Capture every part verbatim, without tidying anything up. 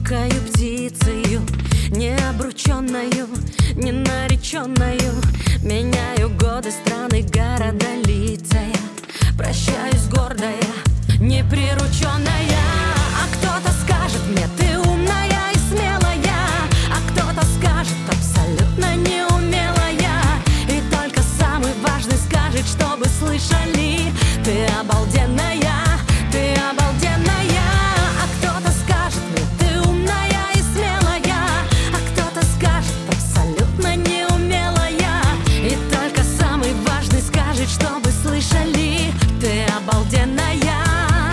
робкою птицею, необрученною, ненареченною. Меняю годы, страны, города, лица я. Прощаюсь гордая, неприрученная. А кто-то скажет мне: ты умная и смелая. А кто-то скажет: абсолютно неумелая. И только самый важный скажет, чтобы слышали: ты обалденная, ты обалденная. А кто-то скажет мне: ты умная и смелая. А кто-то скажет: абсолютно неумелая. И только самый важный скажет, чтобы слышали: ты обалденная.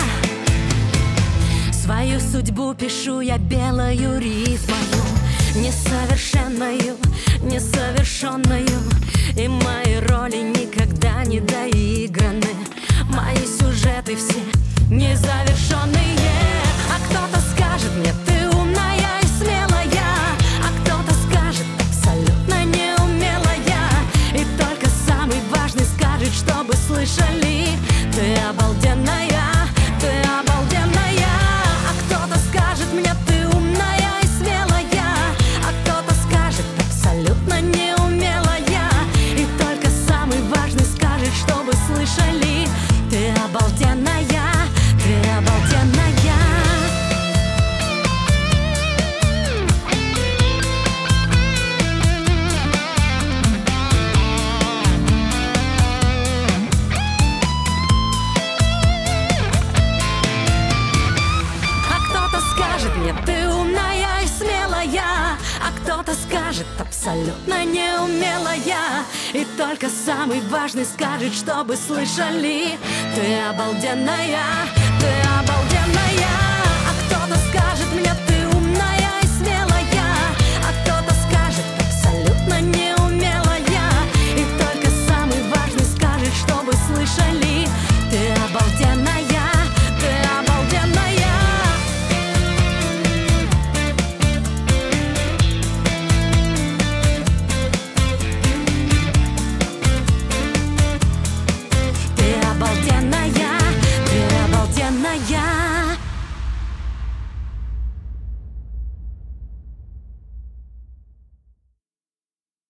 Свою судьбу пишу я белою рифмою, несовершенную, несовершенную. И мои роли никогда не доиграны. Мои сюжеты все незавершенные. А кто-то скажет мне: ты умная и смелая. А кто-то скажет: абсолютно неумелая. И только самый важный скажет, чтобы слышали: ты обалденная, ты обалденная. А кто-то скажет мне: ты умная и смелая. А кто-то скажет: абсолютно неумелая. И только самый важный скажет, чтобы слышали: ты обалденная, ты обалденная. Ты умная и смелая. А кто-то скажет: абсолютно неумелая. И только самый важный скажет, чтобы слышали: ты обалденная, ты обалденная.